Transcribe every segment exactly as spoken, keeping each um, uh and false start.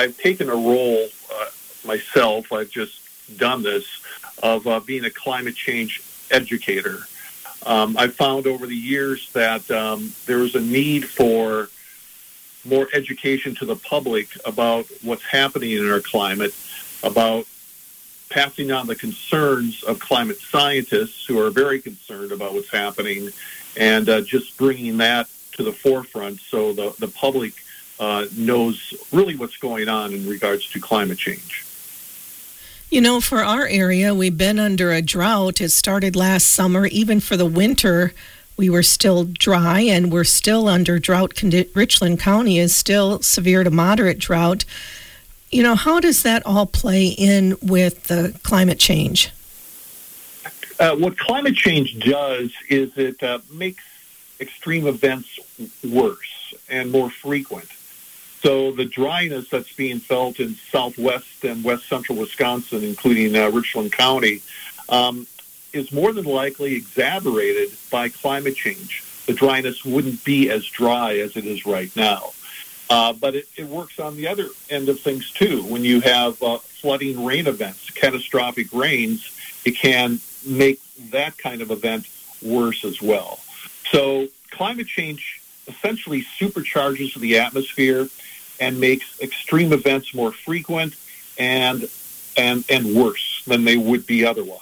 I've taken a role uh, myself. I've just done this of uh, being a climate change educator. Um, I've found over the years that um, there is a need for more education to the public about what's happening in our climate, about passing on the concerns of climate scientists who are very concerned about what's happening, and uh, just bringing that to the forefront so the, the public uh, knows really what's going on in regards to climate change. You know, for our area, we've been under a drought. It started last summer. Even for the winter, we were still dry, and we're still under drought. Richland County is still severe to moderate drought. You know, how does that all play in with the climate change? Uh, what climate change does is it uh, makes extreme events worse and more frequent. So the dryness that's being felt in southwest and west central Wisconsin, including uh, Richland County, um, is more than likely exaggerated by climate change. The dryness wouldn't be as dry as it is right now. Uh, but it, it works on the other end of things, too. When you have uh, flooding rain events, catastrophic rains, it can make that kind of event worse as well. So climate change essentially supercharges the atmosphere and makes extreme events more frequent and and and worse than they would be otherwise.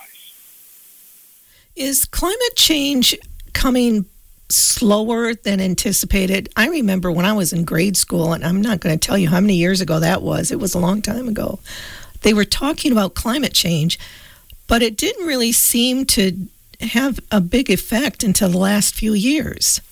Is climate change coming slower than anticipated? I remember when I was in grade school, and I'm not going to tell you how many years ago that was. It was a long time ago. They were talking about climate change, but it didn't really seem to have a big effect until the last few years.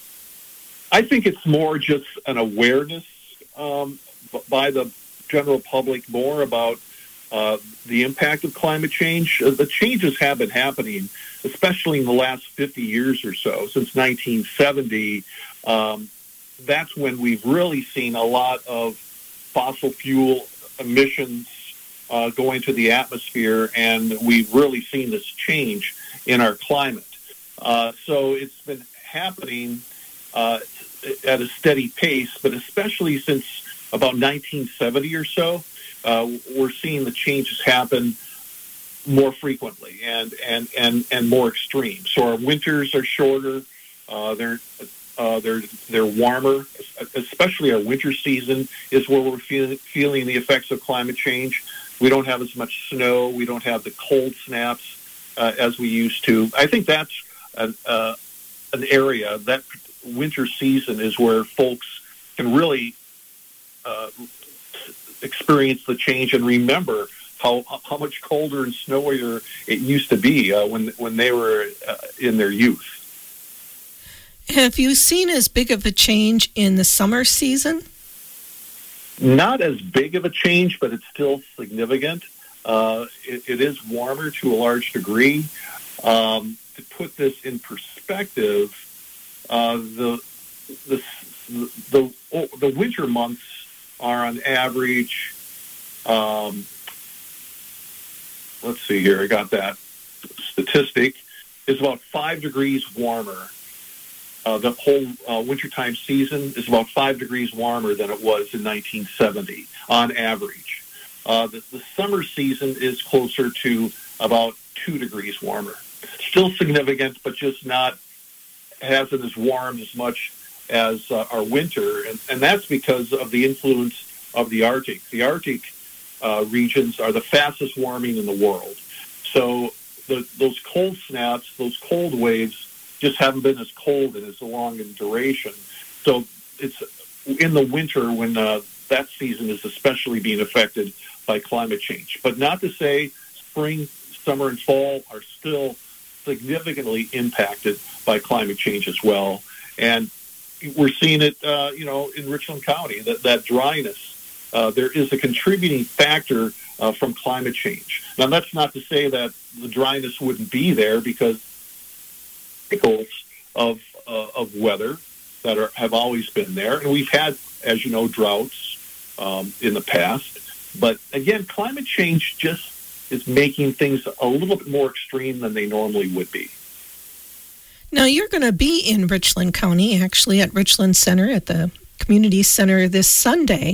I think it's more just an awareness um, by the general public more about uh, the impact of climate change. Uh, the changes have been happening, especially in the last fifty years or so. Since nineteen seventy, um, that's when we've really seen a lot of fossil fuel emissions uh, go into the atmosphere, and we've really seen this change in our climate. Uh, so it's been happening uh, at a steady pace, but especially since about nineteen seventy or so, uh, we're seeing the changes happen more frequently and, and, and, and more extreme. So our winters are shorter, uh, they're, uh, they're, they're warmer, especially our winter season is where we're feel, feeling the effects of climate change. We don't have as much snow, we don't have the cold snaps uh, as we used to. I think that's an, uh, an area, that winter season is where folks can really uh, experience the change and remember how how much colder and snowier it used to be uh, when when they were uh, in their youth. Have you seen as big of a change in the summer season? Not as big of a change, but it's still significant. Uh, it, it is warmer to a large degree. Um, to put this in perspective, uh, the the the the winter months are on average. Um, let's see here. I got that statistic. Is about five degrees warmer. Uh, the whole uh, wintertime season is about five degrees warmer than it was in nineteen seventy on average. Uh, the, the summer season is closer to about two degrees warmer. Still significant, but just not hasn't as warm as much as uh, our winter, and, and that's because of the influence of the Arctic. The Arctic uh, regions are the fastest warming in the world. So the, those cold snaps, those cold waves, just haven't been as cold and as long in duration. So it's in the winter when uh, that season is especially being affected by climate change. But not to say spring, summer, and fall are still significantly impacted by climate change as well. And we're seeing it, uh, you know, in Richland County, that, that dryness. Uh, there is a contributing factor uh, from climate change. Now, that's not to say that the dryness wouldn't be there, because cycles of uh, of weather that are have always been there, and we've had, as you know, droughts um, in the past. But again, climate change just is making things a little bit more extreme than they normally would be. Now, you're going to be in Richland County, actually, at Richland Center, at the Community Center this Sunday,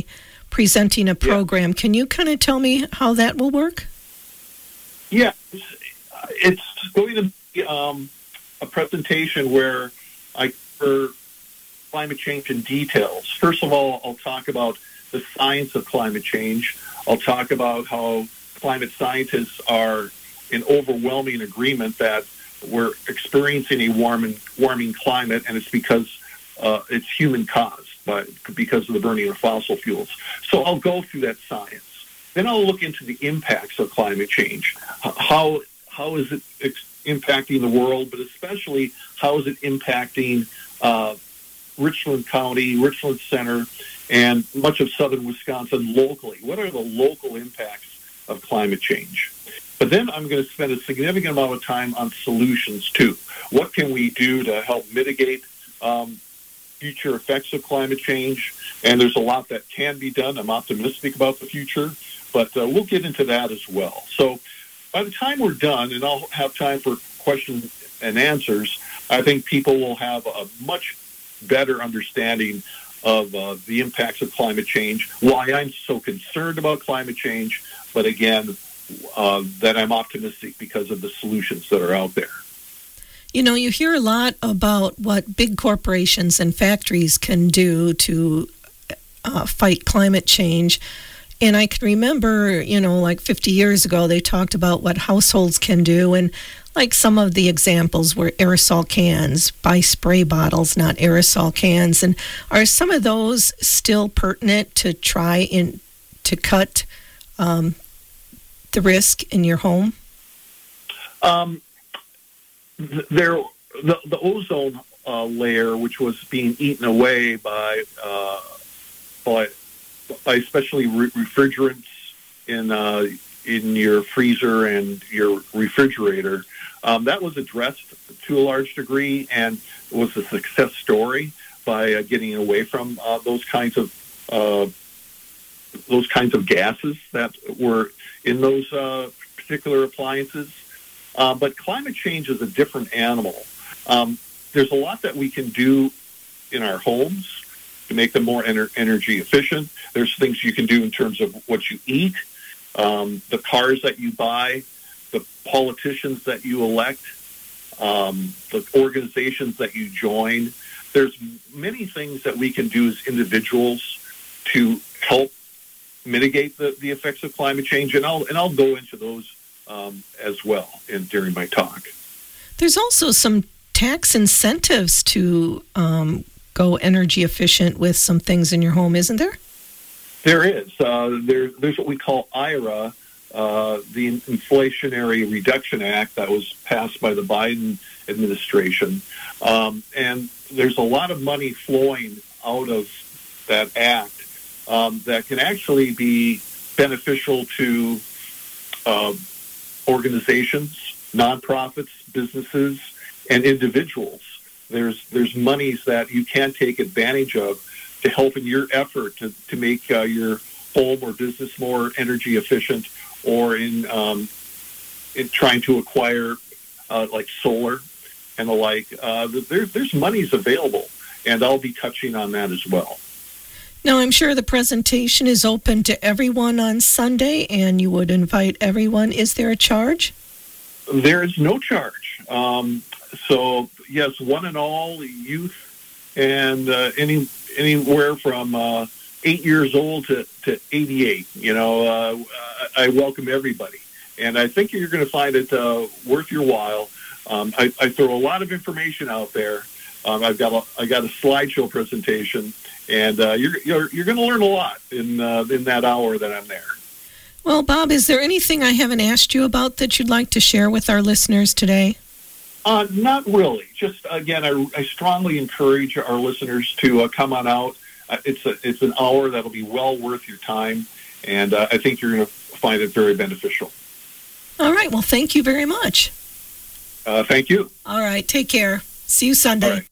presenting a program. Yeah. Can you kind of tell me how that will work? Yeah, it's, it's going to be um, a presentation where I cover climate change in details. First of all, I'll talk about the science of climate change. I'll talk about how climate scientists are in overwhelming agreement that we're experiencing a warming, warming climate, and it's because uh, it's human caused, by, because of the burning of fossil fuels. So I'll go through that science. Then I'll look into the impacts of climate change. How how is it ex- impacting the world, but especially how is it impacting uh, Richland County, Richland Center, and much of southern Wisconsin locally? What are the local impacts of climate change? But then I'm going to spend a significant amount of time on solutions, too. What can we do to help mitigate um, future effects of climate change? And there's a lot that can be done. I'm optimistic about the future, but uh, we'll get into that as well. So by the time we're done, and I'll have time for questions and answers, I think people will have a much better understanding of uh, the impacts of climate change, why I'm so concerned about climate change, but again, uh, that I'm optimistic because of the solutions that are out there. You know, you hear a lot about what big corporations and factories can do to uh, fight climate change. And I can remember, you know, like fifty years ago, they talked about what households can do. And like some of the examples were aerosol cans, buy spray bottles, not aerosol cans. And are some of those still pertinent to try in, to cut um, the risk in your home? Um, there, the, the ozone uh, layer, which was being eaten away by, uh, by by especially re- refrigerants in uh, in your freezer and your refrigerator, um, that was addressed to a large degree and was a success story by uh, getting away from uh, those kinds of uh, those kinds of gases that were in those uh, particular appliances. Uh, but climate change is a different animal. Um, there's a lot that we can do in our homes to make them more ener- energy efficient. There's things you can do in terms of what you eat, um, the cars that you buy, the politicians that you elect, um, the organizations that you join. There's many things that we can do as individuals to help mitigate the, the effects of climate change, and I'll and I'll go into those um, as well in during my talk. There's also some tax incentives to um, go energy efficient with some things in your home, isn't there? There is. Uh, there, there's what we call I R A, uh, the Inflationary Reduction Act that was passed by the Biden administration. Um, and there's a lot of money flowing out of that act um, that can actually be beneficial to uh, organizations, nonprofits, businesses, and individuals. There's there's monies that you can take advantage of to help in your effort to, to make uh, your home or business more energy efficient, or in um, in trying to acquire uh, like solar and the like. Uh, there, there's monies available, and I'll be touching on that as well. Now, I'm sure the presentation is open to everyone on Sunday, and you would invite everyone. Is there a charge? There is no charge. Um, so, yes, one and all, youth, and uh, any anywhere from uh, eight years old to, to eighty-eight. You know, uh, I welcome everybody. And I think you're going to find it uh, worth your while. Um, I, I throw a lot of information out there. Um, I've got a, I got a slideshow presentation, and uh, you're you're, you're going to learn a lot in uh, in that hour that I'm there. Well, Bob, is there anything I haven't asked you about that you'd like to share with our listeners today? Uh, not really. Just, again, I, I strongly encourage our listeners to uh, come on out. Uh, it's a, it's an hour that'll be well worth your time, and uh, I think you're going to find it very beneficial. All right. Well, thank you very much. Uh, thank you. All right. Take care. See you Sunday. All right.